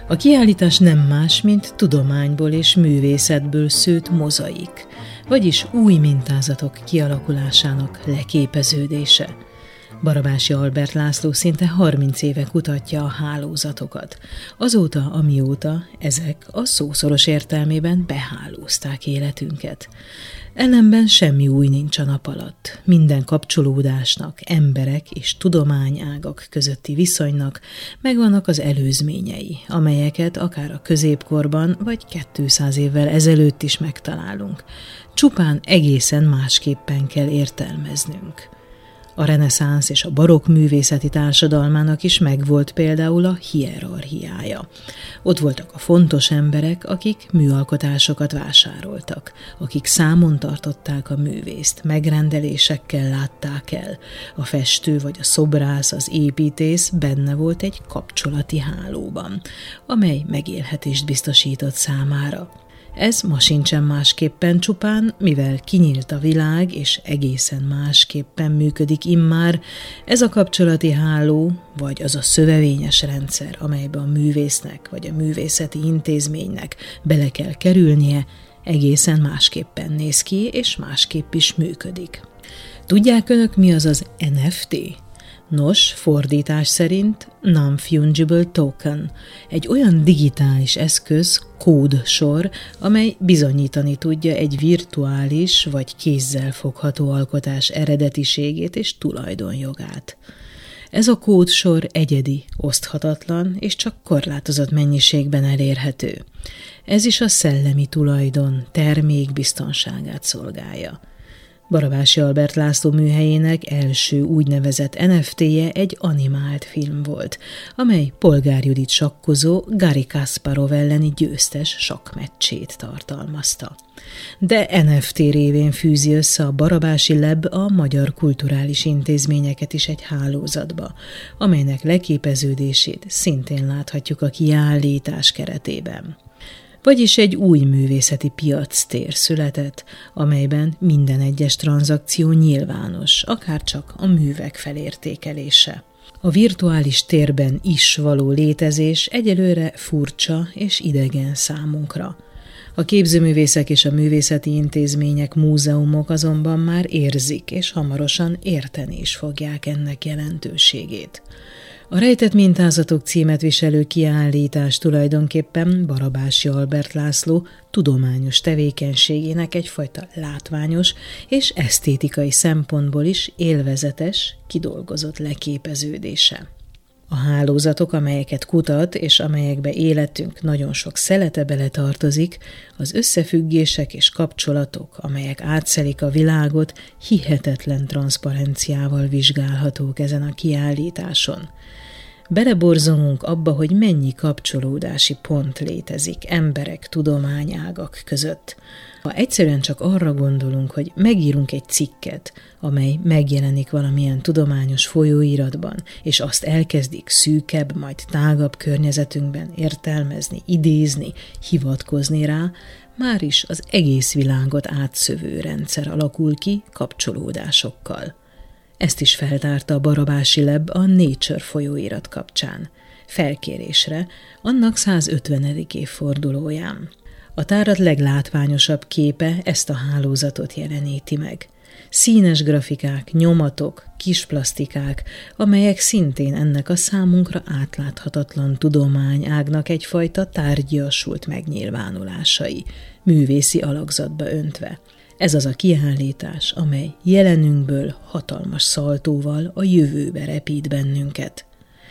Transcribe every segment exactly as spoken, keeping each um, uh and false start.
A kiállítás nem más, mint tudományból és művészetből szőtt mozaik, vagyis új mintázatok kialakulásának leképeződése. Barabási Albert László szinte harminc éve kutatja a hálózatokat, azóta, amióta ezek a szószoros értelmében behálózták életünket. Ellenben semmi új nincs a nap alatt. Minden kapcsolódásnak, emberek és tudományágak közötti viszonynak megvannak az előzményei, amelyeket akár a középkorban vagy kétszáz évvel ezelőtt is megtalálunk. Csupán egészen másképpen kell értelmeznünk. A reneszánsz és a barokk művészeti társadalmának is megvolt például a hierarchiája. Ott voltak a fontos emberek, akik műalkotásokat vásároltak, akik számon tartották a művészt, megrendelésekkel látták el. A festő vagy a szobrász, az építész benne volt egy kapcsolati hálóban, amely megélhetést biztosított számára. Ez ma sincsen másképpen, csupán, mivel kinyílt a világ, és egészen másképpen működik immár, ez a kapcsolati háló, vagy az a szövevényes rendszer, amelybe a művésznek vagy a művészeti intézménynek bele kell kerülnie, egészen másképpen néz ki, és másképp is működik. Tudják önök, mi az az en ef té? Nos, fordítás szerint Non-Fungible Token, egy olyan digitális eszköz, kódsor, amely bizonyítani tudja egy virtuális vagy kézzel fogható alkotás eredetiségét és tulajdonjogát. Ez a kódsor egyedi, oszthatatlan és csak korlátozott mennyiségben elérhető. Ez is a szellemi tulajdon, termék biztonságát szolgálja. Barabási Albert László műhelyének első úgynevezett en ef té-je egy animált film volt, amely Polgár Judit sakkozó Garry Kasparov elleni győztes sakkmeccsét tartalmazta. De en ef té révén fűzi össze a Barabási Lab a magyar kulturális intézményeket is egy hálózatba, amelynek leképeződését szintén láthatjuk a kiállítás keretében. Vagyis egy új művészeti piactér született, amelyben minden egyes tranzakció nyilvános, akárcsak a művek felértékelése. A virtuális térben is való létezés egyelőre furcsa és idegen számunkra. A képzőművészek és a művészeti intézmények, múzeumok azonban már érzik, és hamarosan érteni is fogják ennek jelentőségét. A Rejtett mintázatok címet viselő kiállítás tulajdonképpen Barabási Albert László tudományos tevékenységének egyfajta látványos és esztétikai szempontból is élvezetes, kidolgozott leképeződése. A hálózatok, amelyeket kutat, és amelyekbe életünk nagyon sok szelete beletartozik, az összefüggések és kapcsolatok, amelyek átszelik a világot, hihetetlen transzparenciával vizsgálhatók ezen a kiállításon. Beleborzolunk abba, hogy mennyi kapcsolódási pont létezik emberek, tudományágak között. Ha egyszerűen csak arra gondolunk, hogy megírunk egy cikket, amely megjelenik valamilyen tudományos folyóiratban, és azt elkezdik szűkebb, majd tágabb környezetünkben értelmezni, idézni, hivatkozni rá, már is az egész világot átszövő rendszer alakul ki kapcsolódásokkal. Ezt is feltárta a Barabási Lab a Nature folyóirat kapcsán, felkérésre, annak százötvenedik évfordulóján. A tárat leglátványosabb képe ezt a hálózatot jeleníti meg. Színes grafikák, nyomatok, kis plasztikák, amelyek szintén ennek a számunkra átláthatatlan tudományágnak egyfajta tárgyiasult megnyilvánulásai, művészi alakzatba öntve. Ez az a kiállítás, amely jelenünkből hatalmas szaltóval a jövőbe repít bennünket.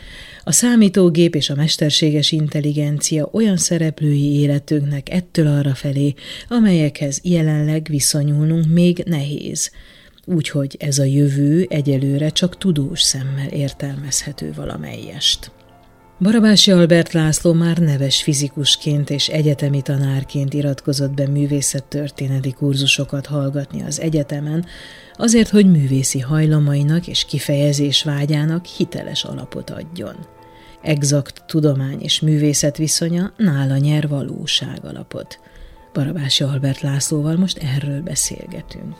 A számítógép és a mesterséges intelligencia olyan szereplői életünknek ettől arra felé, amelyekhez jelenleg viszonyulnunk még nehéz. Úgyhogy ez a jövő egyelőre csak tudós szemmel értelmezhető valamelyest. Barabási Albert László már neves fizikusként és egyetemi tanárként iratkozott be művészettörténeti kurzusokat hallgatni az egyetemen, azért, hogy művészi hajlamainak és kifejezés vágyának hiteles alapot adjon. Exakt tudomány és művészet viszonya nála nyer valóság alapot. Barabási Albert Lászlóval most erről beszélgetünk.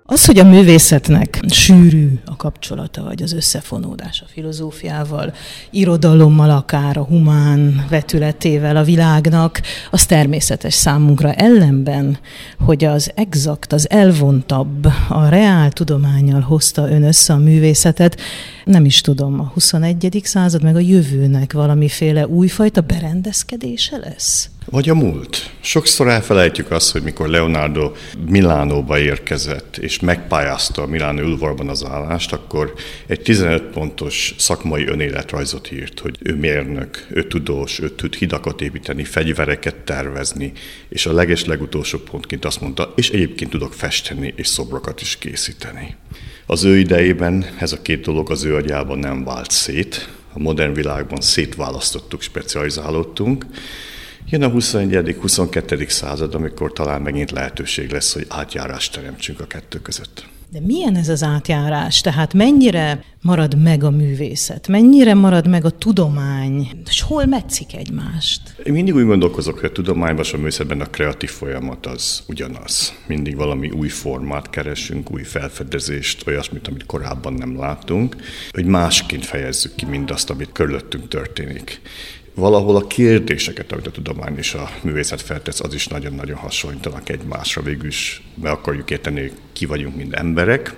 Az, hogy a művészetnek sűrű a kapcsolata, vagy az összefonódás a filozófiával, irodalommal, akár a humán vetületével a világnak, az természetes számunkra. Ellenben, hogy az exakt, az elvontabb, a reál tudománnyal hozta ön össze a művészetet, nem is tudom, a huszonegyedik század meg a jövőnek valamiféle újfajta berendezkedése lesz? Vagy a múlt. Sokszor elfelejtjük azt, hogy mikor Leonardo Milánóba érkezett, és megpályázta a Milánó udvarban az állást, akkor egy tizenöt pontos szakmai önéletrajzot írt, hogy ő mérnök, ő tudós, ő tud hidakat építeni, fegyvereket tervezni, és a leges-legutolsó pontként azt mondta, és egyébként tudok festeni, és szobrokat is készíteni. Az ő idejében ez a két dolog az ő agyában nem vált szét. A modern világban szétválasztottuk, specializálódtunk. Jön a huszonegyedik huszonkettő század, amikor talán megint lehetőség lesz, hogy átjárást teremtsünk a kettő között. De milyen ez az átjárás? Tehát mennyire marad meg a művészet? Mennyire marad meg a tudomány? És hol metszik egymást? Én mindig úgy gondolkozok, hogy a tudományban és a művészetben a kreatív folyamat az ugyanaz. Mindig valami új formát keresünk, új felfedezést, olyasmit, amit korábban nem láttunk, hogy másként fejezzük ki mindazt, amit körülöttünk történik. Valahol a kérdéseket, amit a tudomány és a művészet feltesz, az is nagyon-nagyon hasonlítanak egymásra. Végül is be akarjuk érteni, hogy ki vagyunk, mint emberek,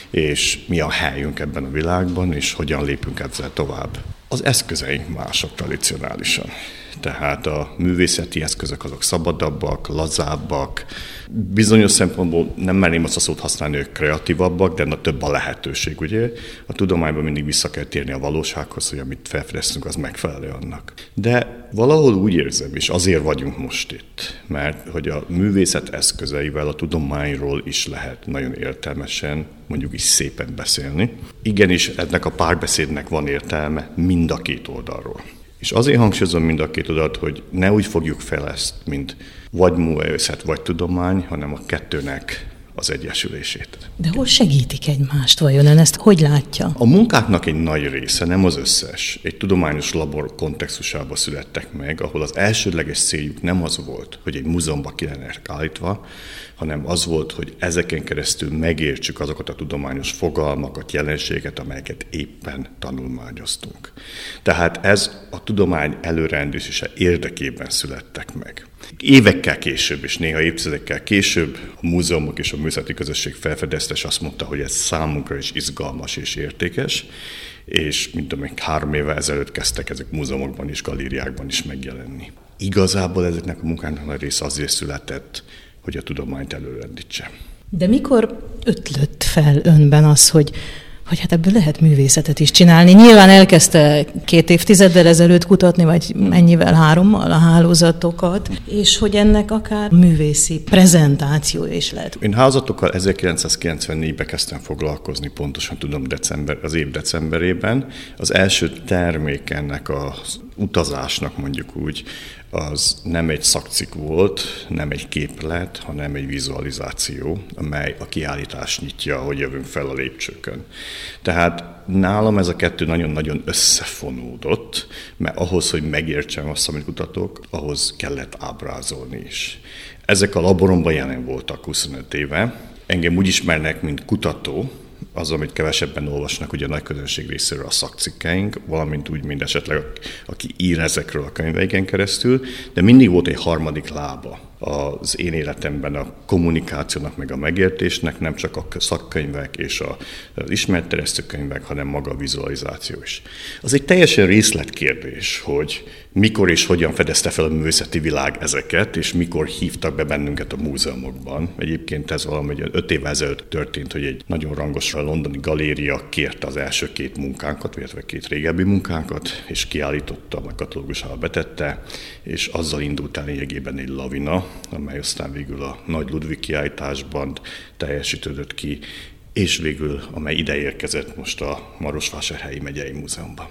és mi a helyünk ebben a világban, és hogyan lépünk ezzel tovább. Az eszközeink mások tradicionálisan. Tehát a művészeti eszközök azok szabadabbak, lazábbak. Bizonyos szempontból nem merném azt a szót használni, hogy kreatívabbak, de több a lehetőség, ugye? A tudományban mindig vissza kell térni a valósághoz, hogy amit felfedeztünk, az megfelelő annak. De valahol úgy érzem, és azért vagyunk most itt, mert hogy a művészet eszközeivel a tudományról is lehet nagyon értelmesen, mondjuk is szépen beszélni. Igenis, ennek a párbeszédnek van értelme mind a két oldalról. És azért hangsúlyozom mind a két oldalt, hogy ne úgy fogjuk fel ezt, mint vagy művészet, vagy tudomány, hanem a kettőnek az egyesülését. De hol segítik egymást vajon? Ön ezt hogy látja? A munkáknak egy nagy része, nem az összes, egy tudományos labor kontextusában születtek meg, ahol az elsődleges céljuk nem az volt, hogy egy múzeumba ki lennek állítva, hanem az volt, hogy ezeken keresztül megértsük azokat a tudományos fogalmakat, jelenségeket, amelyeket éppen tanulmányoztunk. Tehát ez a tudomány előrendezése érdekében születtek meg. Évekkel később, és néha évtizedekkel később a múzeumok és a művészeti közösség felfedezte, és azt mondta, hogy ez számunkra is izgalmas és értékes, és mint tudom, három éve ezelőtt kezdtek ezek múzeumokban és galériákban is megjelenni. Igazából ezeknek a munkáknak nagy része azért született, hogy a tudományt előrendítse. De mikor ötlött fel önben az, hogy, hogy hát ebből lehet művészetet is csinálni? Nyilván elkezdte két évtizeddel ezelőtt kutatni, vagy mennyivel, hárommal a hálózatokat, és hogy ennek akár művészi prezentációja is lehet. Én hálózatokkal ezerkilencszázkilencvennégyben kezdtem foglalkozni, pontosan tudom, december, az év decemberében. Az első termék ennek az utazásnak, mondjuk úgy, az nem egy szakcikk volt, nem egy képlet, hanem egy vizualizáció, amely a kiállítást nyitja, hogy jövünk fel a lépcsőkön. Tehát nálam ez a kettő nagyon-nagyon összefonódott, mert ahhoz, hogy megértsem azt, amit kutatok, ahhoz kellett ábrázolni is. Ezek a laboromban jelen voltak huszonöt éve. Engem úgy ismernek, mint kutató, az, amit kevesebben olvasnak ugye a nagy közönség részéről a szakcikkeink, valamint úgy, mint esetleg aki ír ezekről a könyveiken keresztül, de mindig volt egy harmadik lába az én életemben a kommunikációnak, meg a megértésnek, nem csak a szakkönyvek és az ismeretterjesztő könyvek, hanem maga a vizualizáció is. Az egy teljesen részletkérdés, hogy mikor és hogyan fedezte fel a művészeti világ ezeket, és mikor hívtak be bennünket a múzeumokban. Egyébként ez valami öt évvel ezelőtt történt, hogy egy nagyon rangos londoni galéria kérte az első két munkánkat, illetve két régebbi munkánkat, és kiállította, meg katalógusába betette, és azzal indult el lényegében egy lavina, amely aztán végül a Nagy Ludwig kiállításban teljesítődött ki, és végül, amely ide érkezett most a Marosvásárhelyi Megyei Múzeumban.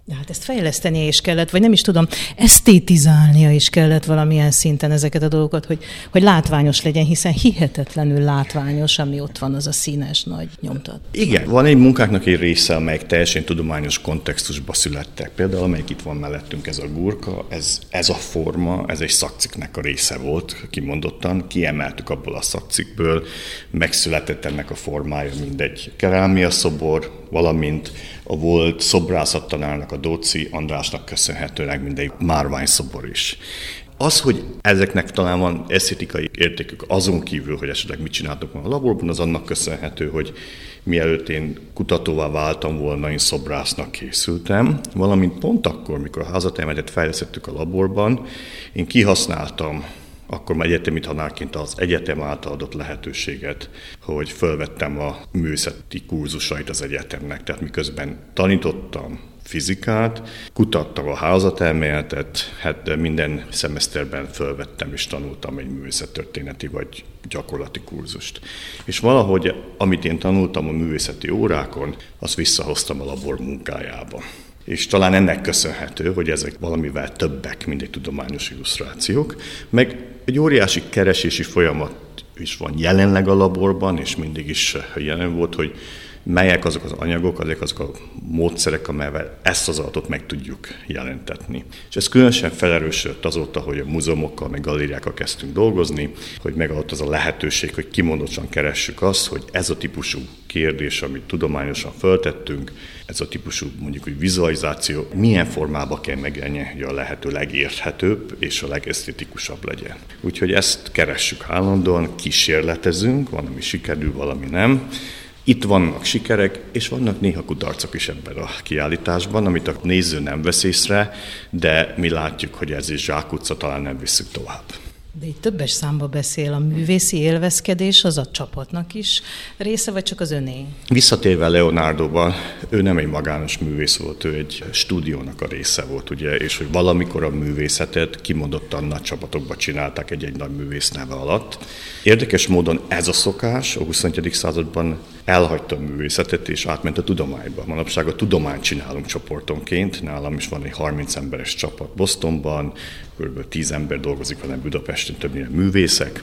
De hát ezt fejlesztenie is kellett, vagy nem is tudom, esztétizálnia is kellett valamilyen szinten ezeket a dolgokat, hogy, hogy látványos legyen, hiszen hihetetlenül látványos, ami ott van, az a színes nagy nyomtat. Igen, van egy munkáknak egy része, amelyik teljesen tudományos kontextusba születtek. Például, amelyik itt van mellettünk, ez a gurka, ez, ez a forma, ez egy szakcikknek a része volt, kimondottan, kiemeltük abból a szakcikkből, megszületett ennek a formája, mindegy kerámia szobor, valamint a volt szobrászattanárnak, a Dóczy Andrásnak köszönhetőleg mindegy márványszobor is. Az, hogy ezeknek talán van esztétikai értékük azon kívül, hogy esetleg mit csináltok a laborban, az annak köszönhető, hogy mielőtt én kutatóvá váltam volna, én szobrásznak készültem, valamint pont akkor, mikor a házatermetet fejlesztettük a laborban, én kihasználtam akkor már egyetemi tanárként az egyetem által adott lehetőséget, hogy fölvettem a művészeti kurzusait az egyetemnek. Tehát miközben tanítottam fizikát, kutattam a házatelméletet, hát minden szemeszterben fölvettem és tanultam egy művészettörténeti vagy gyakorlati kurzust. És valahogy, amit én tanultam a művészeti órákon, azt visszahoztam a labor munkájába. És talán ennek köszönhető, hogy ezek valamivel többek, mint egy tudományos illusztrációk, meg egy óriási keresési folyamat is van jelenleg a laborban, és mindig is jelen volt, hogy melyek azok az anyagok, azok azok a módszerek, amelyvel ezt az adatot meg tudjuk jelentetni. És ez különösen felerősödött azóta, hogy a múzeumokkal, meg galériákkal kezdtünk dolgozni, hogy megadott az a lehetőség, hogy kimondottan keressük azt, hogy ez a típusú kérdés, amit tudományosan föltettünk, ez a típusú mondjuk, hogy vizualizáció milyen formába kell megjelenni, hogy a lehető legérthetőbb és a legesztetikusabb legyen. Úgyhogy ezt keressük állandóan, kísérletezünk, van, ami sikerül, valami nem. Itt vannak sikerek, és vannak néha kudarcok is ebben a kiállításban, amit a néző nem vesz észre, de mi látjuk, hogy ez is zsákutca, talán nem visszük tovább. De itt többes számba beszél, a művészi élvezkedés, az a csapatnak is része, vagy csak az öné? Visszatérve Leonardoban, ő nem egy magános művész volt, ő egy stúdiónak a része volt, ugye, és hogy valamikor a művészetet kimondottan nagy csapatokba csinálták egy-egy nagy művész neve alatt. Érdekes módon ez a szokás a huszonegyedik században elhagyta a művészetet, és átment a tudományba. Manapság a tudományt csinálunk csoportonként, nálam is van egy harminc emberes csapat Bostonban, kb. tíz ember dolgozik velem Budapesten, többnyire művészek,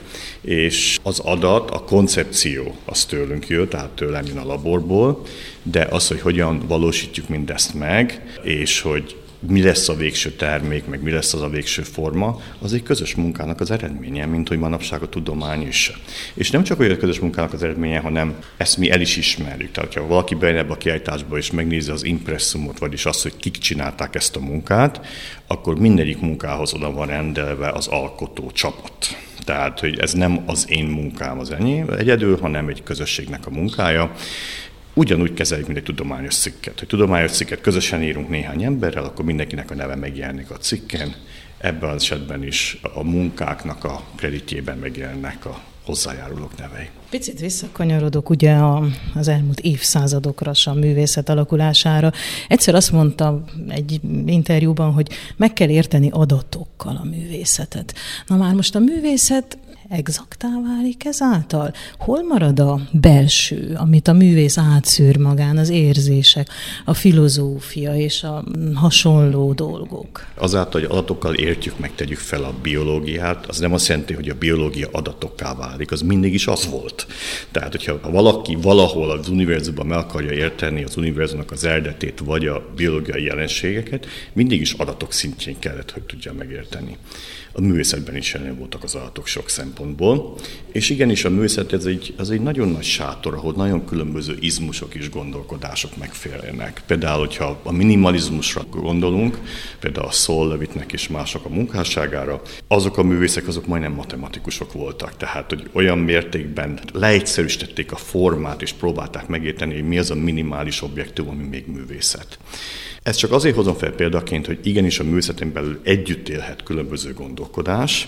és az adat, a koncepció az tőlünk jött, tehát tőlem jön a laborból, de az, hogy hogyan valósítjuk mindezt meg, és hogy mi lesz a végső termék, meg mi lesz az a végső forma, az egy közös munkának az eredménye, mint hogy manapság a tudomány is. És nem csak olyan közös munkának az eredménye, hanem ezt mi el is ismerjük. Tehát, ha valaki bejön ebbe a kiállításba és megnézi az impresszumot, vagyis azt, hogy kik csinálták ezt a munkát, akkor mindegyik munkához oda van rendelve az alkotó csapat. Tehát, hogy ez nem az én munkám az enyém egyedül, hanem egy közösségnek a munkája. Ugyanúgy kezeljük, mint egy tudományos cikket. Hogy tudományos cikket közösen írunk néhány emberrel, akkor mindenkinek a neve megjelenik a cikken. Ebben az esetben is a munkáknak a kreditjében megjelennek a hozzájárulók nevei. Picit visszakanyarodok ugye a, az elmúlt évszázadokra, a művészet alakulására. Egyszer azt mondta egy interjúban, hogy meg kell érteni adatokkal a művészetet. Na már most a művészet exaktá válik ezáltal? Hol marad a belső, amit a művész átszűr magán, az érzések, a filozófia és a hasonló dolgok? Azáltal, hogy adatokkal értjük, meg tegyük fel a biológiát, az nem azt jelenti, hogy a biológia adatokká válik, az mindig is az volt. Tehát, hogyha valaki valahol az univerzumban meg akarja érteni az univerzumnak az eredetét, vagy a biológiai jelenségeket, mindig is adatok szintjén kellett, hogy tudja megérteni. A művészetben is jelen voltak az adatok sok szempontból, és igenis a művészet ez egy, az egy nagyon nagy sátor, ahol nagyon különböző izmusok és gondolkodások megférjenek. Például, hogyha a minimalizmusra gondolunk, például a Saul Levittnek és mások a munkásságára, azok a művészek, azok majdnem matematikusok voltak, tehát hogy olyan mértékben leegyszerűsítették a formát, és próbálták megérteni, hogy mi az a minimális objektum, ami még művészet. Ezt csak azért hozom fel példaként, hogy igenis a művészeten belül együtt élhet különböző gondolkodás,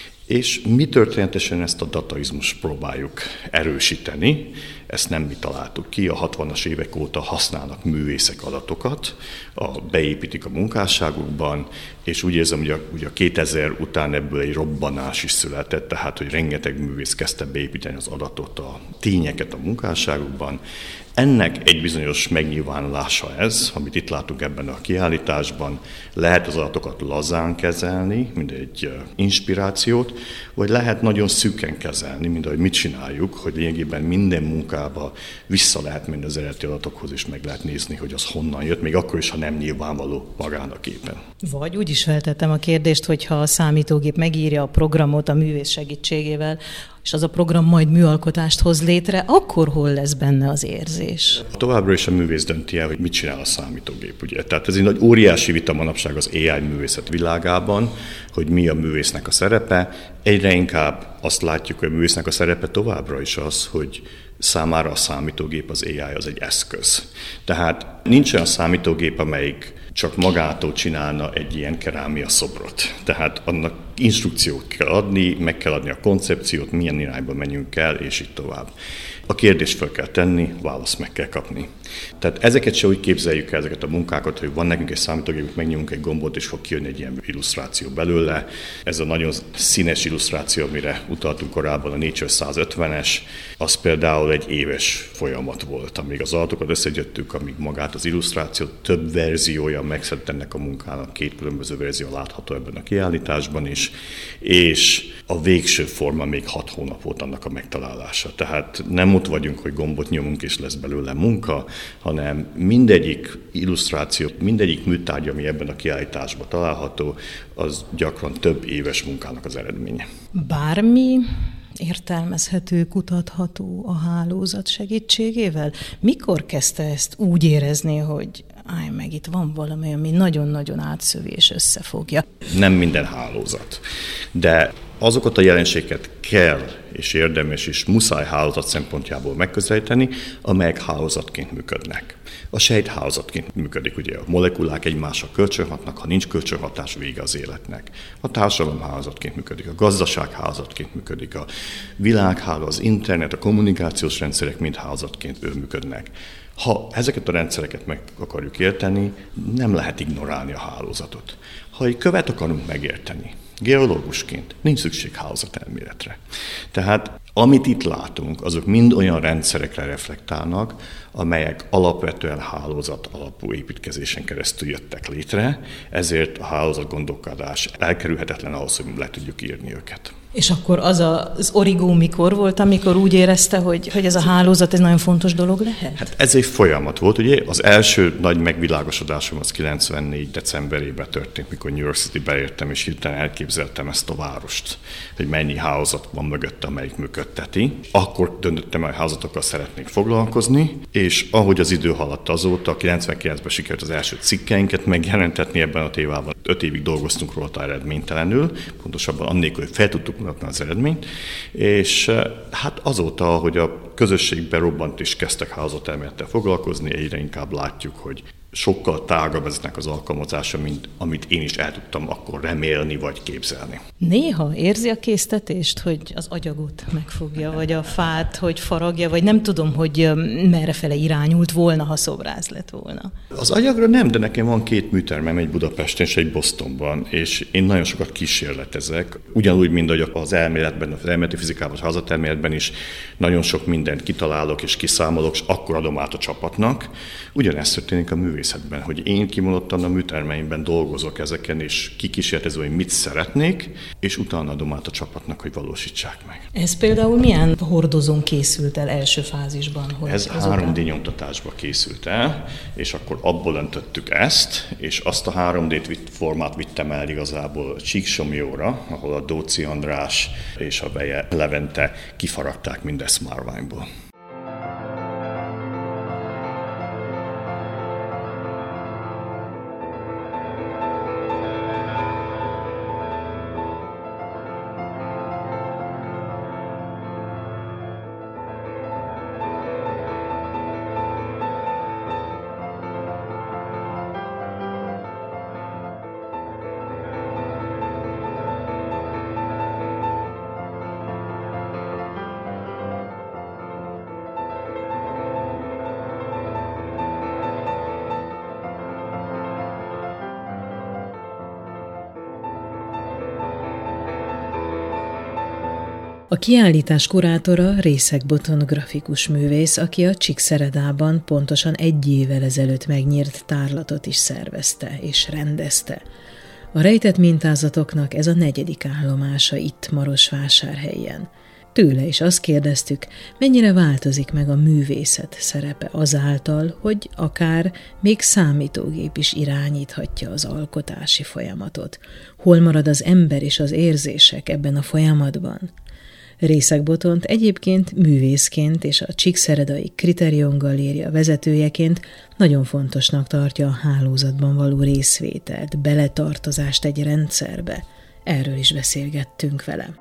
és mi történetesen ezt a dataizmust próbáljuk erősíteni, ezt nem mi találtuk ki, a hatvanas évek óta használnak művészek adatokat, a, beépítik a munkásságukban, és úgy érzem, hogy a, hogy a kétezer után ebből egy robbanás is született, tehát hogy rengeteg művész kezdte beépíteni az adatot, a tényeket a munkásságukban. Ennek egy bizonyos megnyilvánulása ez, amit itt látunk ebben a kiállításban. Lehet az adatokat lazán kezelni, mint egy inspirációt, vagy lehet nagyon szűken kezelni, mint ahogy mit csináljuk, hogy lényegében minden munkába vissza lehet menni az eredeti adatokhoz, és meg lehet nézni, hogy az honnan jött, még akkor is, ha nem nyilvánvaló magának éppen. Vagy úgy is feltettem a kérdést, hogy ha a számítógép megírja a programot a művész segítségével, és az a program majd műalkotást hoz létre, akkor hol lesz benne az érzés? Továbbra is a művész dönti el, hogy mit csinál a számítógép. Ugye? Tehát ez egy nagy óriási vita manapság az á i művészet világában, hogy mi a művésznek a szerepe. Egyre inkább azt látjuk, hogy a művésznek a szerepe továbbra is az, hogy számára a számítógép, az á i az egy eszköz. Tehát nincs olyan számítógép, amelyik csak magától csinálna egy ilyen kerámia szobrot. Tehát annak instrukciót kell adni, meg kell adni a koncepciót, milyen irányba menjünk el, és így tovább. A kérdést fel kell tenni, választ meg kell kapni. Tehát ezeket se úgy képzeljük el, ezeket a munkákat, hogy van nekünk egy számítógép, megnyomunk egy gombot, és fog kijönni egy ilyen illusztráció belőle. Ez a nagyon színes illusztráció, amire utaltunk korábban, a Nature százötvenes, az például egy éves folyamat volt, amíg az adatokat összegyöttük, amíg magát az illusztrációt, több verziója megszedett ennek a munkának, két különböző verzió látható ebben a kiállításban is, és a végső forma még hat hónap volt annak a megtalálása. Tehát nem ott vagyunk, hogy gombot nyomunk, és lesz belőle munka, hanem mindegyik illusztráció, mindegyik műtárgy, ami ebben a kiállításban található, az gyakran több éves munkának az eredménye. Bármi értelmezhető, kutatható a hálózat segítségével? Mikor kezdte ezt úgy érezni, hogy állj meg, itt van valami, ami nagyon-nagyon átszövi és összefogja? Nem minden hálózat, de azokat a jelenségeket kell és érdemes és muszáj hálózat szempontjából megközelíteni, amelyek hálózatként működnek. A sejt hálózatként működik, ugye a molekulák egymással kölcsönhatnak, ha nincs kölcsönhatás, vége az életnek. A társadalom hálózatként működik, a gazdaság hálózatként működik, a világháló, az internet, a kommunikációs rendszerek mind hálózatként működnek. Ha ezeket a rendszereket meg akarjuk érteni, nem lehet ignorálni a hálózatot. Ha egy követ akarunk megérteni, geológusként nincs szükség hálózatelméletre. Tehát amit itt látunk, azok mind olyan rendszerekre reflektálnak, amelyek alapvetően hálózat alapú építkezésen keresztül jöttek létre, ezért a hálózat gondolkodás elkerülhetetlen ahhoz, hogy le tudjuk írni őket. És akkor az a, az origó mikor volt, amikor úgy érezte, hogy, hogy ez a hálózat ez nagyon fontos dolog lehet? Hát ez egy folyamat volt, ugye? Az első nagy megvilágosodásom az kilencvennégy decemberében történt, mikor New York City-be értem, és hirtelen elképzeltem ezt a várost, hogy mennyi hálózat van mögötte, amelyik működteti. Akkor döntöttem, hogy hálózatokkal szeretnék foglalkozni, és ahogy az idő haladt azóta, kilencvenkilencben sikerült az első cikkeinket megjelentetni ebben a témában. Öt évig dolgoztunk róla eredménytelenül, pontosabban annélkül, hogy fel tudtuk mutatni az eredményt, és hát azóta, hogy a közösségben robbant is kezdtek hálózatelmélettel foglalkozni, egyre inkább látjuk, hogy sokkal tágabb ezeknek az alkalmazása, mint amit én is el tudtam akkor remélni vagy képzelni. Néha érzi a késztetést, hogy az agyagot megfogja, vagy a fát, hogy faragja, vagy nem tudom, hogy merrefele irányult volna, ha szobrász lett volna. Az agyagra nem, de nekem van két műtermem, egy Budapesten és egy Bostonban, és én nagyon sokat kísérletezek. Ugyanúgy, mint ahogy az elméletben, az elméleti fizikában, az hálózatelméletben is nagyon sok mindent kitalálok és kiszámolok, és akkor adom át a csapatnak. Ugyanezt történik a művészetben, hogy én kimondottan a műtermeimben dolgozok ezeken, és kikísérletező, hogy mit szeretnék, és utána adom át a csapatnak, hogy valósítsák meg. Ez például milyen hordozón készült el első fázisban? Hogy Ez három dé nyomtatásba készült el, és akkor abból öntöttük ezt, és azt a három dé formát vittem el igazából Csíksomlyóra, ahol a Dóczy András és a Beje Levente kifaragták mindezt márványból. A kiállítás kurátora Részeg Botond grafikus művész, aki a Csíkszeredában pontosan egy évvel ezelőtt megnyírt tárlatot is szervezte és rendezte. A rejtett mintázatoknak ez a negyedik állomása itt Marosvásárhelyen. Tőle is azt kérdeztük, mennyire változik meg a művészet szerepe azáltal, hogy akár még számítógép is irányíthatja az alkotási folyamatot. Hol marad az ember és az érzések ebben a folyamatban? Részeg Botond egyébként művészként és a Csíkszeredai Kriterion Galéria vezetőjeként nagyon fontosnak tartja a hálózatban való részvételt, beletartozást egy rendszerbe. Erről is beszélgettünk vele.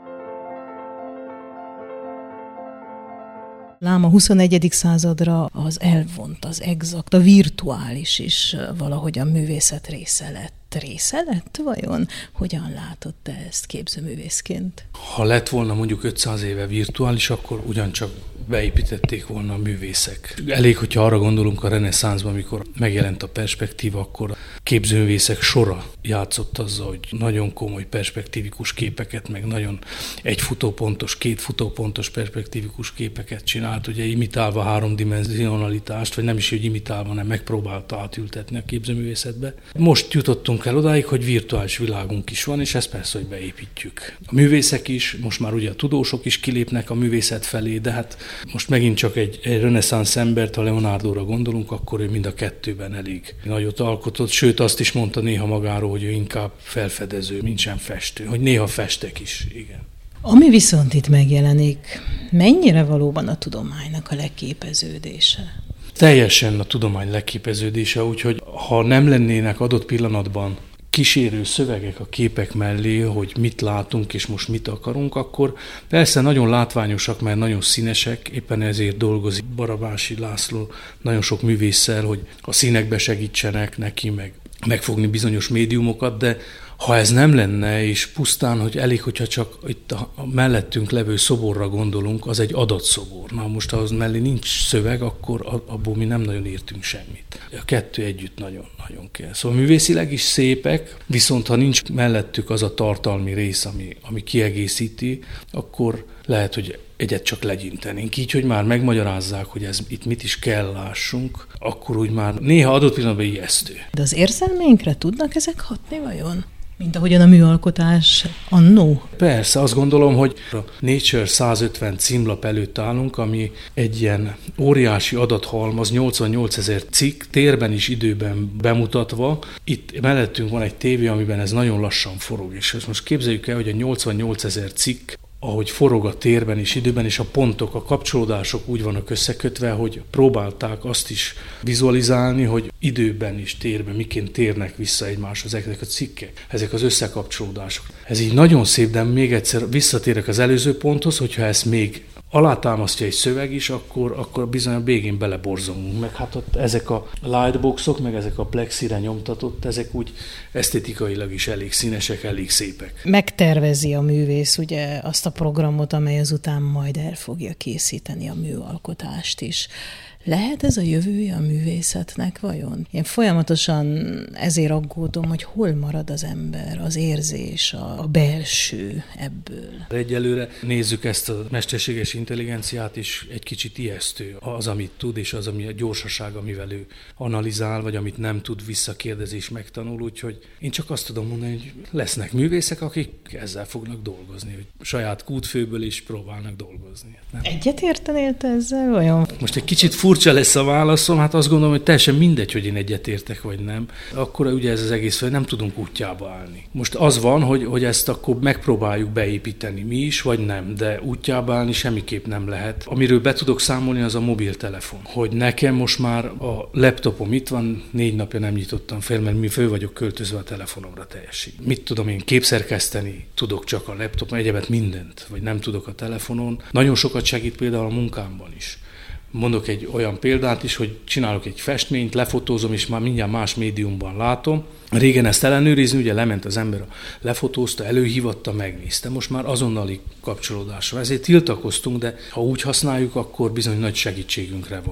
Lám a huszonegyedik századra az elvont, az exakt, a virtuális is valahogy a művészet része lett. Része lett vajon? Hogyan látod te ezt képzőművészként? Ha lett volna mondjuk ötszáz éve virtuális, akkor ugyancsak beépítették volna a művészek. Elég, hogyha arra gondolunk a reneszánszban, amikor megjelent a perspektíva, akkor a képzőművészek sora játszott azzal, hogy nagyon komoly perspektívikus képeket, meg nagyon egy futópontos, két futópontos perspektívikus képeket csinált, ugye imitálva a háromdimenzionalitást, vagy nem is, hogy imitálva, hanem megpróbálta átültetni a képzőművészetbe. Most jutottunk el odáig, hogy virtuális világunk is van, és ezt persze, hogy beépítjük. A művészek is, most már ugye a tudósok is kilépnek a művészet felé, de hát most megint csak egy, egy reneszánsz embert, ha Leonardóra gondolunk, akkor ő mind a kettőben elég nagyot alkotott, sőt azt is mondta néha magáról, hogy ő inkább felfedező, mint sem festő, hogy néha festek is, igen. Ami viszont itt megjelenik, mennyire valóban a tudománynak a leképeződése? Teljesen a tudomány leképeződése, úgyhogy ha nem lennének adott pillanatban kísérő szövegek a képek mellé, hogy mit látunk és most mit akarunk, akkor persze nagyon látványosak, mert nagyon színesek, éppen ezért dolgozik Barabási László nagyon sok művésszel, hogy a színekbe segítsenek neki, meg megfogni bizonyos médiumokat, de ha ez nem lenne, és pusztán, hogy elég, hogyha csak itt a mellettünk levő szoborra gondolunk, az egy adatszobor. Na most ahhoz mellé nincs szöveg, akkor abból mi nem nagyon értünk semmit. A kettő együtt nagyon-nagyon kell. Szóval művészileg is szépek, viszont ha nincs mellettük az a tartalmi rész, ami, ami kiegészíti, akkor lehet, hogy egyet csak legyintenénk. Így, hogy már megmagyarázzák, hogy ez itt mit is kell lássunk, akkor úgy már néha adott pillanatban ijesztő. De az érzelmeinkre tudnak ezek hatni vajon? Mint ahogyan a műalkotás annó? Persze, azt gondolom, hogy a Nature százötven címlap előtt állunk, ami egy ilyen óriási adathalmaz, nyolcvannyolcezer cikk, térben és időben bemutatva. Itt mellettünk van egy tévé, amiben ez nagyon lassan forog, és ezt most képzeljük el, hogy a nyolcvannyolcezer cikk, ahogy forog a térben és időben, és a pontok, a kapcsolódások úgy vannak összekötve, hogy próbálták azt is vizualizálni, hogy időben és térben miként térnek vissza egymáshoz ezek a cikkek, ezek az összekapcsolódások. Ez így nagyon szép, de még egyszer visszatérek az előző ponthoz, hogyha ezt még alátámasztja egy szöveg is, akkor, akkor bizony a végén beleborzongunk. Meg hát ott ezek a lightboxok, meg ezek a plexire nyomtatott, ezek úgy esztétikailag is elég színesek, elég szépek. Megtervezi a művész ugye azt a programot, amely azután majd el fogja készíteni a műalkotást is. Lehet ez a jövője a művészetnek vajon? Én folyamatosan ezért aggódom, hogy hol marad az ember, az érzés, a, a belső ebből. Egyelőre nézzük ezt a mesterséges intelligenciát is, egy kicsit ijesztő az, amit tud, és az, ami a gyorsaság, amivel ő analizál, vagy amit nem tud, visszakérdezés megtanul, úgyhogy én csak azt tudom mondani, hogy lesznek művészek, akik ezzel fognak dolgozni, hogy saját kútfőből is próbálnak dolgozni. Nem? Egyet értenél te ezzel vajon? Most egy kicsit furcsa lesz a válaszom, hát azt gondolom, hogy teljesen mindegy, hogy én egyetértek vagy nem. Akkor ugye ez az egész, hogy nem tudunk útjába állni. Most az van, hogy, hogy ezt akkor megpróbáljuk beépíteni mi is, vagy nem, de útjába állni semmiképp nem lehet. Amiről be tudok számolni, az a mobiltelefon. Hogy nekem most már a laptopom itt van, négy napja nem nyitottam fel, mert mi föl vagyok költözve a telefonomra teljesen. Mit tudom én képszerkeszteni, tudok csak a laptopon, egyebet mindent, vagy nem tudok a telefonon. Nagyon sokat segít például a munkámban is. Mondok egy olyan példát is, hogy csinálok egy festményt, lefotózom, és már mindjárt más médiumban látom. Régen ezt ellenőrizni, ugye lement az ember, lefotózta, előhívatta, megnézte. Most már azonnali kapcsolódásra. Ezért tiltakoztunk, de ha úgy használjuk, akkor bizony nagy segítségünkre van.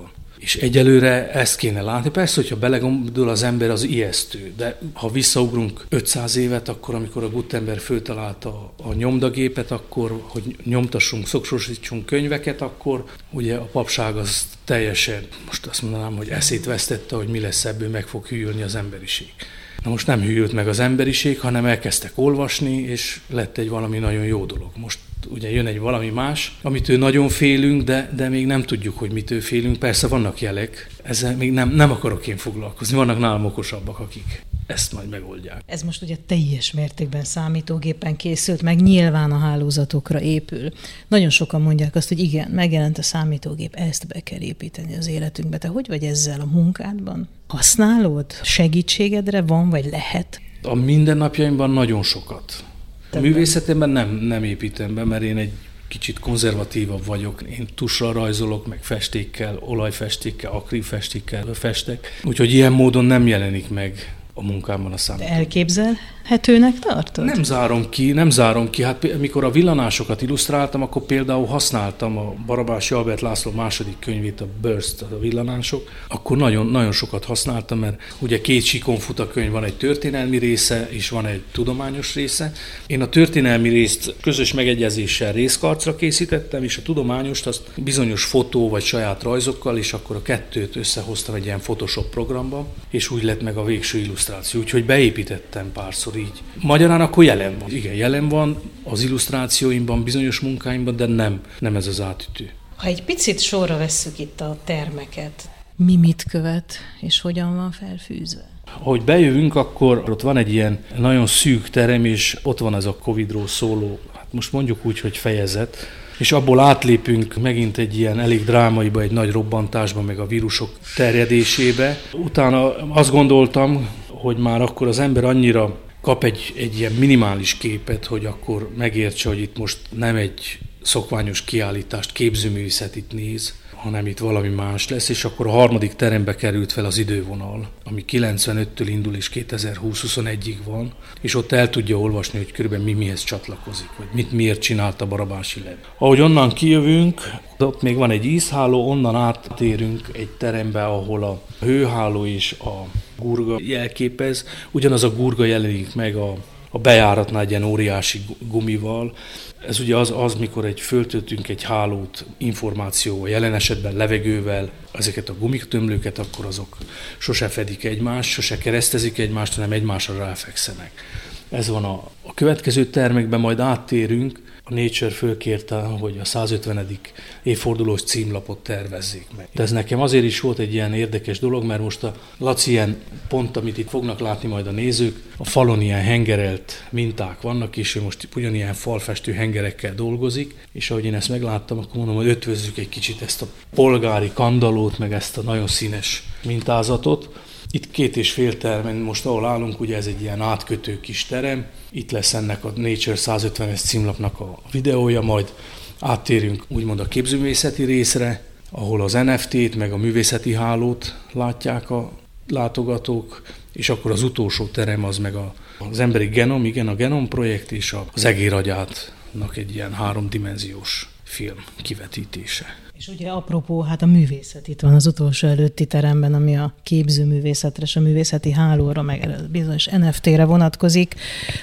És egyelőre ezt kéne látni. Persze, hogyha belegondol az ember, az ijesztő, de ha visszaugrunk ötszáz évet, akkor amikor a Gutenberg föltalálta a nyomdagépet, akkor, hogy nyomtassunk, szoksosítsunk könyveket, akkor ugye a papság az teljesen, most azt mondanám, hogy eszét vesztette, hogy mi lesz ebből, meg fog hűlni az emberiség. Na most nem hűlt meg az emberiség, hanem elkezdtek olvasni, és lett egy valami nagyon jó dolog. Most ugye jön egy valami más, amitől nagyon félünk, de, de még nem tudjuk, hogy mitől félünk. Persze vannak jelek, ezzel még nem, nem akarok én foglalkozni. Vannak nálam okosabbak, akik ezt majd megoldják. Ez most ugye teljes mértékben számítógépen készült, meg nyilván a hálózatokra épül. Nagyon sokan mondják azt, hogy igen, megjelent a számítógép, ezt be kell építeni az életünkbe. Te hogy vagy ezzel a munkádban? Használod? Segítségedre van, vagy lehet? A mindennapjaimban nagyon sokat. A művészetemben nem, nem építem be, mert én egy kicsit konzervatívabb vagyok. Én tussal rajzolok, meg festékkel, olajfestékkel, akrilfestékkel festek. Úgyhogy ilyen módon nem jelenik meg a munkámban a számítógép. Elképzelhetőnek tartod? Nem zárom ki, nem zárom ki. Hát mikor a villanásokat illusztráltam, akkor például használtam a Barabási Albert László második könyvét, a Burst, a villanások, akkor nagyon, nagyon sokat használtam, mert ugye két síkon fut a könyv, van egy történelmi része, és van egy tudományos része. Én a történelmi részt közös megegyezéssel részkarcra készítettem, és a tudományost azt bizonyos fotó vagy saját rajzokkal, és akkor a kettőt összehoztam egy ilyen Photoshop programba, és úgy lett meg a végső illusztráció. Úgyhogy beépítettem párszor így. Magyarán akkor jelen van. Igen, jelen van az illusztrációimban, bizonyos munkáimban, de nem, nem ez az átütő. Ha egy picit sorra vesszük itt a termeket, mi mit követ, és hogyan van felfűzve? Ahogy bejövünk, akkor ott van egy ilyen nagyon szűk terem, és ott van ez a Covidról szóló, hát most mondjuk úgy, hogy fejezet, és abból átlépünk megint egy ilyen elég drámaiba, egy nagy robbantásba, meg a vírusok terjedésébe. Utána azt gondoltam, hogy már akkor az ember annyira kap egy, egy ilyen minimális képet, hogy akkor megértse, hogy itt most nem egy szokványos kiállítást, képzőművészetit néz, hanem itt valami más lesz, és akkor a harmadik terembe került fel az idővonal, ami kilencvenöttől indul és kétezer-húsz-huszonegyig van, és ott el tudja olvasni, hogy körülbelül mi mihez csatlakozik, vagy mit miért csinálta Barabási Levi. Ahogy onnan kijövünk, ott még van egy ízháló, onnan áttérünk egy terembe, ahol a hőháló és a gurga jelképez. Ugyanaz a gurga jelenik meg a, a bejáratnál egy ilyen óriási gumival. Ez ugye az, az, mikor egy föltöltünk egy hálót információval, jelen esetben levegővel, ezeket a gumitömlőket, akkor azok sose fedik egymást, sose keresztezik egymást, hanem egymásra ráfekszenek. Ez van a, a következő termekben, majd áttérünk. A Nature fölkérte, hogy a százötvenedik évfordulós címlapot tervezzék meg. De ez nekem azért is volt egy ilyen érdekes dolog, mert most a Laci ilyen pont, amit itt fognak látni majd a nézők, a falon ilyen hengerelt minták vannak, és ő most ugyanilyen falfestő hengerekkel dolgozik, és ahogy én ezt megláttam, akkor mondom, hogy ötvözzük egy kicsit ezt a polgári kandallót, meg ezt a nagyon színes mintázatot. Itt két és fél termen, most ahol állunk, ugye ez egy ilyen átkötő kis terem, itt lesz ennek a Nature százötvenes címlapnak a videója, majd áttérünk úgymond a képzőművészeti részre, ahol az en ef té-t meg a művészeti hálót látják a látogatók, és akkor az utolsó terem az meg a, az emberi genom, igen, a Genom projekt és az egéragyátnak egy ilyen háromdimenziós film kivetítése. És ugye apropó, hát a művészet itt van az utolsó előtti teremben, ami a képzőművészetre és a művészeti hálóra, meg bizonyos en ef té-re vonatkozik.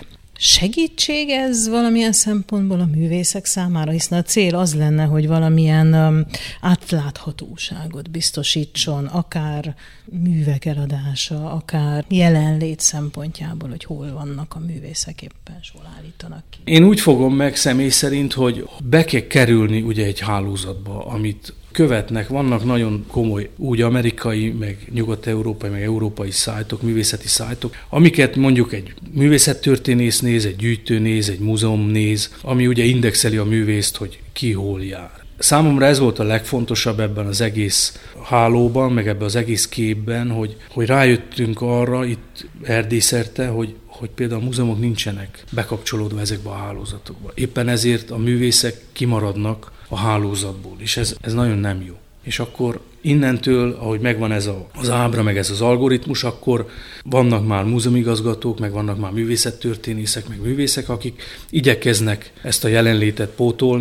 Segítség ez valamilyen szempontból a művészek számára, hiszen a cél az lenne, hogy valamilyen um, átláthatóságot biztosítson, akár művek eladása, akár jelenlét szempontjából, hogy hol vannak a művészek éppen, és hol állítanak ki. Én úgy fogom meg személy szerint, hogy be kell kerülni ugye egy hálózatba, amit követnek, vannak nagyon komoly úgy amerikai, meg nyugat-európai, meg európai szájtok, művészeti szájtok, amiket mondjuk egy művészettörténész néz, egy gyűjtő néz, egy múzeum néz, ami ugye indexeli a művészt, hogy ki hol jár. Számomra ez volt a legfontosabb ebben az egész hálóban, meg ebben az egész képben, hogy, hogy rájöttünk arra itt Erdélyszerte, hogy, hogy például a múzeumok nincsenek bekapcsolódva ezekbe a hálózatokba. Éppen ezért a művészek kimaradnak a hálózatból, és ez, ez nagyon nem jó. És akkor innentől, ahogy megvan ez a, az ábra, meg ez az algoritmus, akkor vannak már múzeumigazgatók, meg vannak már művészettörténészek, meg művészek, akik igyekeznek ezt a jelenlétet pótolni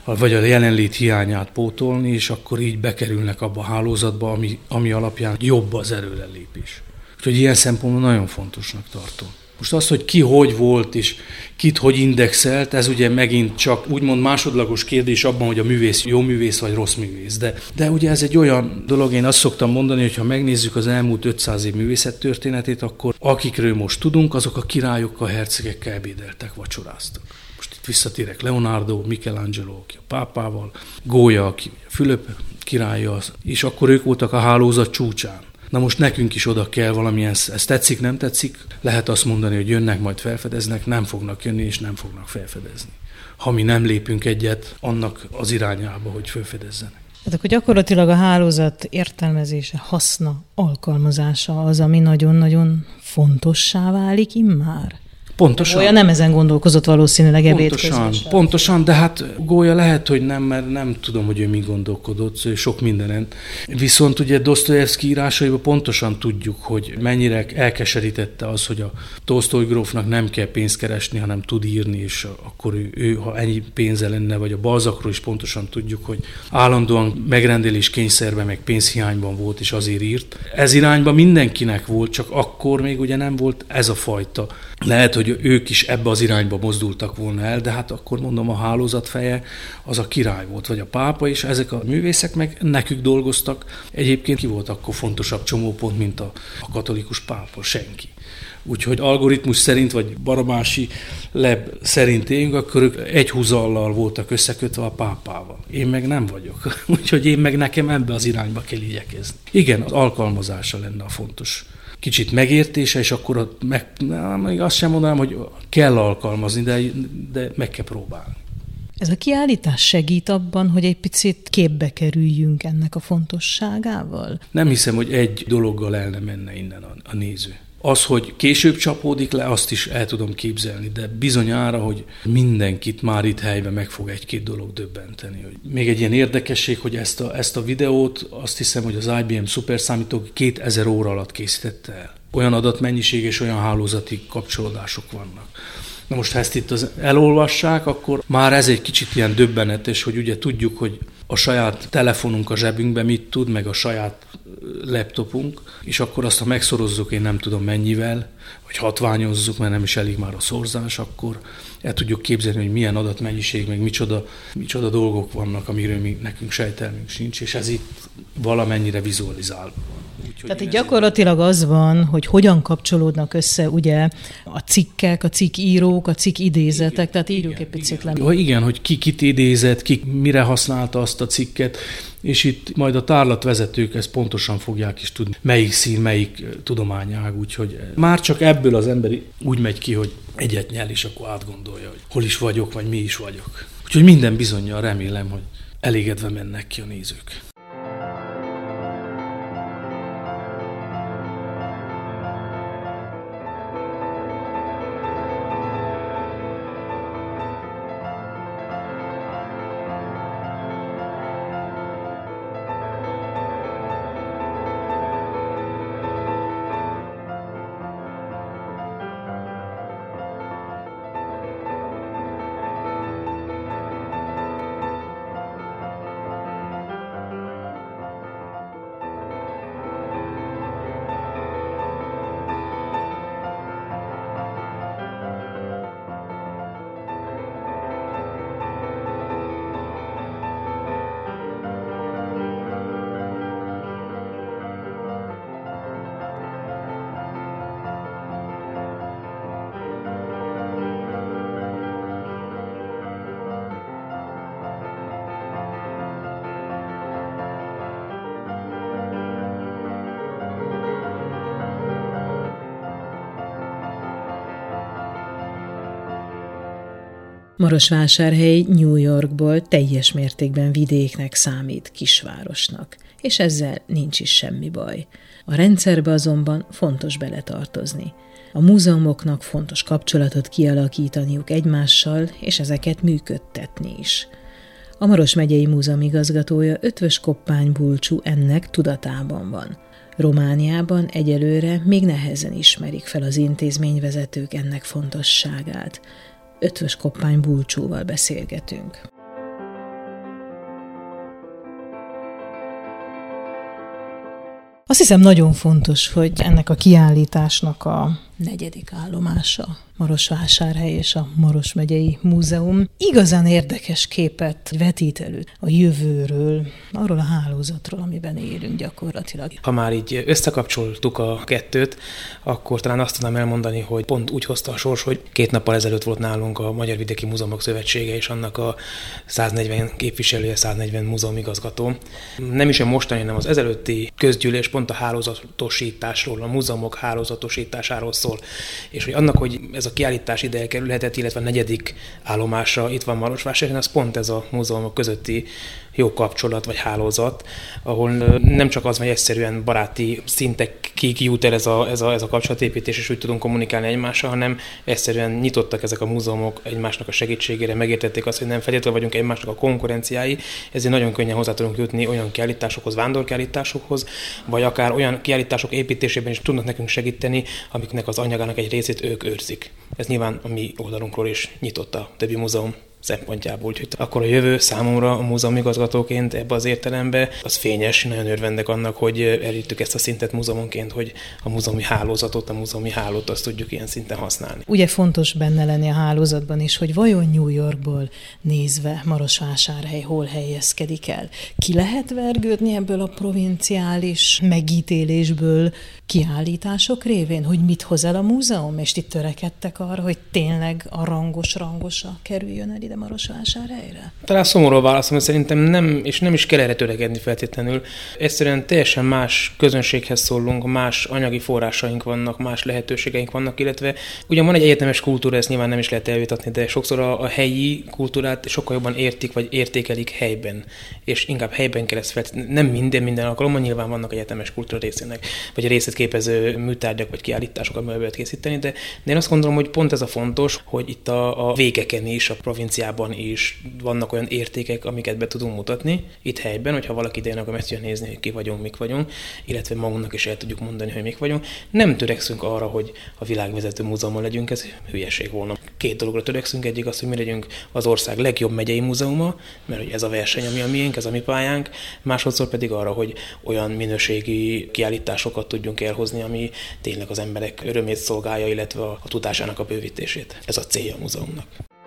vagy a jelenlét hiányát pótolni, és akkor így bekerülnek abba a hálózatba, ami, ami alapján jobb az erőlelépés. Úgyhogy ilyen szempontból nagyon fontosnak tartom. Most az, hogy ki hogy volt, és kit hogy indexelt, ez ugye megint csak úgymond másodlagos kérdés abban, hogy a művész jó művész vagy rossz művész. De, de ugye ez egy olyan dolog, én azt szoktam mondani, hogy ha megnézzük az elmúlt ötszáz év művészettörténetét, akkor akikről most tudunk, azok a királyokkal, hercegekkel ebédeltek, vacsoráztak. Most itt visszatérek Leonardo, Michelangelo, aki a pápával, Gólya, aki Fülöp királya, és akkor ők voltak a hálózat csúcsán. Na most nekünk is oda kell valamilyen, ez tetszik, nem tetszik, lehet azt mondani, hogy jönnek, majd felfedeznek, nem fognak jönni, és nem fognak felfedezni. Ha mi nem lépünk egyet annak az irányába, hogy felfedezzenek. Tehát akkor gyakorlatilag a hálózat értelmezése, haszna, alkalmazása az, ami nagyon-nagyon fontossá válik immár. Pontosan. Gólya nem ezen gondolkozott valószínűleg ebéd Pontosan, pontosan, de hát Gólya lehet, hogy nem, mert nem tudom, hogy ő mi gondolkodott, sok mindenen. Viszont ugye Dosztojevszky írásaiban pontosan tudjuk, hogy mennyire elkeserítette az, hogy a Tolsztoj grófnak nem kell pénzt keresni, hanem tud írni, és akkor ő, ő ha ennyi pénze lenne, vagy a Balzacról is pontosan tudjuk, hogy állandóan megrendelés kényszerben, meg pénzhiányban volt, és azért írt. Ez irányban mindenkinek volt, csak akkor még ugye nem volt ez a fajta. Lehet, hogy ők is ebbe az irányba mozdultak volna el, de hát akkor mondom, a hálózat feje az a király volt, vagy a pápa, és ezek a művészek meg nekük dolgoztak. Egyébként ki volt akkor fontosabb csomópont, mint a, a katolikus pápa? Senki. Úgyhogy algoritmus szerint, vagy Barabási leb szerint éljünk, akkor ők egy húzallal voltak összekötve a pápával. Én meg nem vagyok. Úgyhogy én meg nekem ebbe az irányba kell igyekezni. Igen, az alkalmazása lenne a fontos. Kicsit megértése, és akkor a, meg, még azt sem mondanám, hogy kell alkalmazni, de, de meg kell próbálni. Ez a kiállítás segít abban, hogy egy picit képbe kerüljünk ennek a fontosságával? Nem hiszem, hogy egy dologgal el nem menne innen a, a néző. Az, hogy később csapódik le, azt is el tudom képzelni, de bizonyára, hogy mindenkit már itt helyben meg fog egy-két dolog döbbenteni. Még egy ilyen érdekesség, hogy ezt a, ezt a videót azt hiszem, hogy az I B M szuperszámítógép kétezer óra alatt készítette el. Olyan adatmennyiség és olyan hálózati kapcsolódások vannak. Na most, ha ezt itt az elolvassák, akkor már ez egy kicsit ilyen döbbenetes, hogy ugye tudjuk, hogy a saját telefonunk a zsebünkben mit tud, meg a saját laptopunk, és akkor azt, ha megszorozzuk, én nem tudom mennyivel, vagy hatványozzuk, mert nem is elég már a szorzás, akkor el tudjuk képzelni, hogy milyen adatmennyiség, meg micsoda, micsoda dolgok vannak, amiről mi, nekünk sejtelmünk sincs, és ez itt valamennyire vizualizál. Úgyhogy Tehát itt gyakorlatilag az van, hogy hogyan kapcsolódnak össze ugye a cikkek, a cikkírók, a cikk idézetek, igen, tehát írjuk igen, egy picit igen. le. Igen, hogy ki kit idézett, ki mire használta azt a cikket, és itt majd a tárlatvezetők ezt pontosan fogják is tudni, melyik szín, melyik tudományág, úgyhogy már csak ebből az ember úgy megy ki, hogy egyet nyel, és akkor átgondolja, hogy hol is vagyok, vagy mi is vagyok. Úgyhogy minden bizonnyal remélem, hogy elégedve mennek ki a nézők. Marosvásárhely New Yorkból teljes mértékben vidéknek számít, kisvárosnak, és ezzel nincs is semmi baj. A rendszerbe azonban fontos beletartozni. A múzeumoknak fontos kapcsolatot kialakítaniuk egymással, és ezeket működtetni is. A Maros megyei múzeum igazgatója Ötvös Koppány Bulcsú ennek tudatában van. Romániában egyelőre még nehezen ismerik fel az intézményvezetők ennek fontosságát. Ötvös Koppány Bulcsúval beszélgetünk. Azt hiszem nagyon fontos, hogy ennek a kiállításnak a negyedik állomása Marosvásárhely és a Maros megyei Múzeum igazán érdekes képet vetít elő a jövőről, arról a hálózatról, amiben élünk gyakorlatilag. Ha már így összekapcsoltuk a kettőt, akkor talán azt tudnám elmondani, hogy pont úgy hozta a sors, hogy két nappal ezelőtt volt nálunk a Magyar Vidéki Múzeumok Szövetsége és annak a száznnegyven képviselője, száznnegyven múzeumigazgató. Nem is a mostani, hanem az ezelőtti közgyűlés pont a hálózatosításról, a múzeumok hálózatosításáról szól. És hogy annak, hogy ez a kiállítás ide elkerülhetett, illetve a negyedik állomása itt van Marosvásárhelyen, az pont ez a múzeumok közötti jó kapcsolat vagy hálózat, ahol nem csak az, hogy egyszerűen baráti szintekig jut el ez a, ez a, ez a kapcsolatépítés, és úgy tudunk kommunikálni egymással, hanem egyszerűen nyitottak ezek a múzeumok egymásnak a segítségére, megértették azt, hogy nem feltétlenül vagyunk egymásnak a konkurenciái, ezért nagyon könnyen hozzá tudunk jutni olyan kiállításokhoz, vándorkiállításokhoz, vagy akár olyan kiállítások építésében is tudnak nekünk segíteni, amiknek az anyagának egy részét ők őrzik. Ez nyilván a mi oldalunkról is nyitott a többi múzeum szempontjából. Úgyhogy akkor a jövő számomra a múzeumigazgatóként ebbe az értelemben az fényes, nagyon örvendek annak, hogy elértük ezt a szintet múzeumonként, hogy a múzeumi hálózatot, a múzeumi hálót azt tudjuk ilyen szinten használni. Ugye fontos benne lenni a hálózatban is, hogy vajon New Yorkból nézve Marosvásárhely hol helyezkedik el. Ki lehet vergődni ebből a provinciális megítélésből kiállítások révén, hogy mit hoz el a múzeum, és itt törekedtek arra, hogy tényleg a rangos-rangosa kerüljön el ide Marosvásárhelyre? Talán szomorú válaszom, hogy szerintem nem, és nem is kell erre törekedni feltétlenül. Egyszerűen teljesen más közönséghez szólunk, más anyagi forrásaink vannak, más lehetőségeink vannak, illetve ugyan van egy egyetemes kultúra, ezt nyilván nem is lehet elvitatni, de sokszor a, a helyi kultúrát sokkal jobban értik, vagy értékelik helyben. És inkább helyben kell ezt feltétlenül. Nem minden, minden alkalommal nyilván vannak egyetemes kultúra részének, vagy a részét képező műtárgyak, vagy kiállítások, amivel lehet készíteni, de, de én azt gondolom, hogy pont ez a fontos, hogy itt a, a végeken is, a provinciában is vannak olyan értékek, amiket be tudunk mutatni itt helyben, hogyha valaki idejön, akkor meg tudja nézni, hogy ki vagyunk, mik vagyunk, illetve magunknak is el tudjuk mondani, hogy mik vagyunk. Nem törekszünk arra, hogy a világvezető múzeumon legyünk, ez hülyeség volna. Két dologra törekszünk, egyik az, hogy mi legyünk az ország legjobb megyei múzeuma, mert hogy ez a verseny, ami a miénk, ez a mi pályánk, másodszor pedig arra, hogy olyan minőségi kiállításokat tudjunk elhozni, ami tényleg az emberek örömét szolgálja, illetve a, a tudásának a bővítését. Ez a célja a múzeumnak.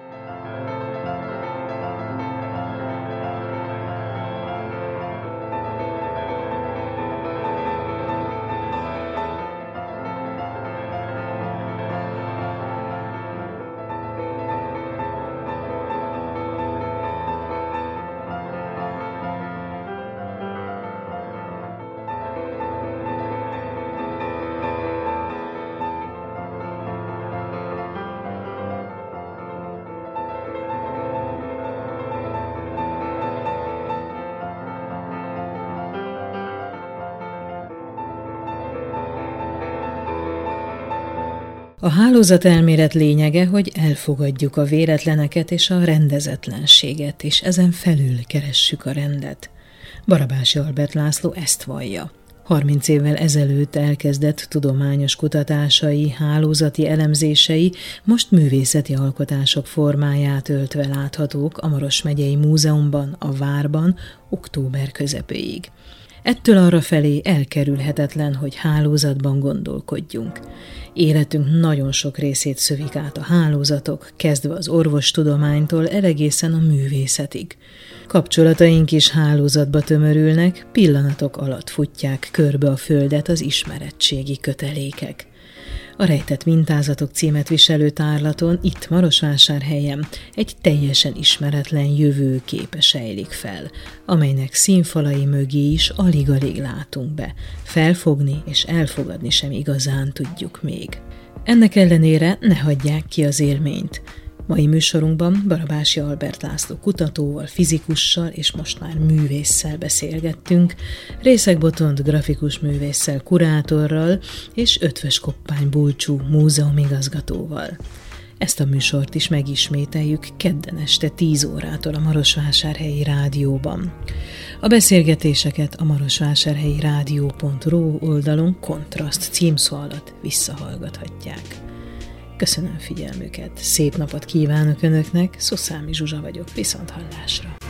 A hálózatelmélet lényege, hogy elfogadjuk a véletleneket és a rendezetlenséget, és ezen felül keressük a rendet. Barabási Albert László ezt vallja. harminc évvel ezelőtt elkezdett tudományos kutatásai, hálózati elemzései most művészeti alkotások formáját öltve láthatók a Maros megyei Múzeumban, a Várban október közepéig. Ettől arra felé elkerülhetetlen, hogy hálózatban gondolkodjunk. Életünk nagyon sok részét szövik át a hálózatok, kezdve az orvostudománytól egészen a művészetig. Kapcsolataink is hálózatba tömörülnek, pillanatok alatt futják körbe a földet az ismeretségi kötelékek. A Rejtett mintázatok címet viselő tárlaton itt Marosvásárhelyen egy teljesen ismeretlen jövőképe sejlik fel, amelynek színfalai mögé is alig-alig látunk be, felfogni és elfogadni sem igazán tudjuk még. Ennek ellenére ne hagyják ki az élményt. Mai műsorunkban Barabási Albert László kutatóval, fizikussal és most már művésszel beszélgettünk, Részeg Botond grafikus művésszel, kurátorral és Ötvös Koppány Bulcsú múzeumigazgatóval. Ezt a műsort is megismételjük kedden este tíz órától a Marosvásárhelyi Rádióban. A beszélgetéseket a marosvásárhelyi rádió pont ru oldalon Kontraszt címszó alatt visszahallgathatják. Köszönöm figyelmüket, szép napot kívánok Önöknek, Szoszámi Zsuzsa vagyok, viszonthallásra.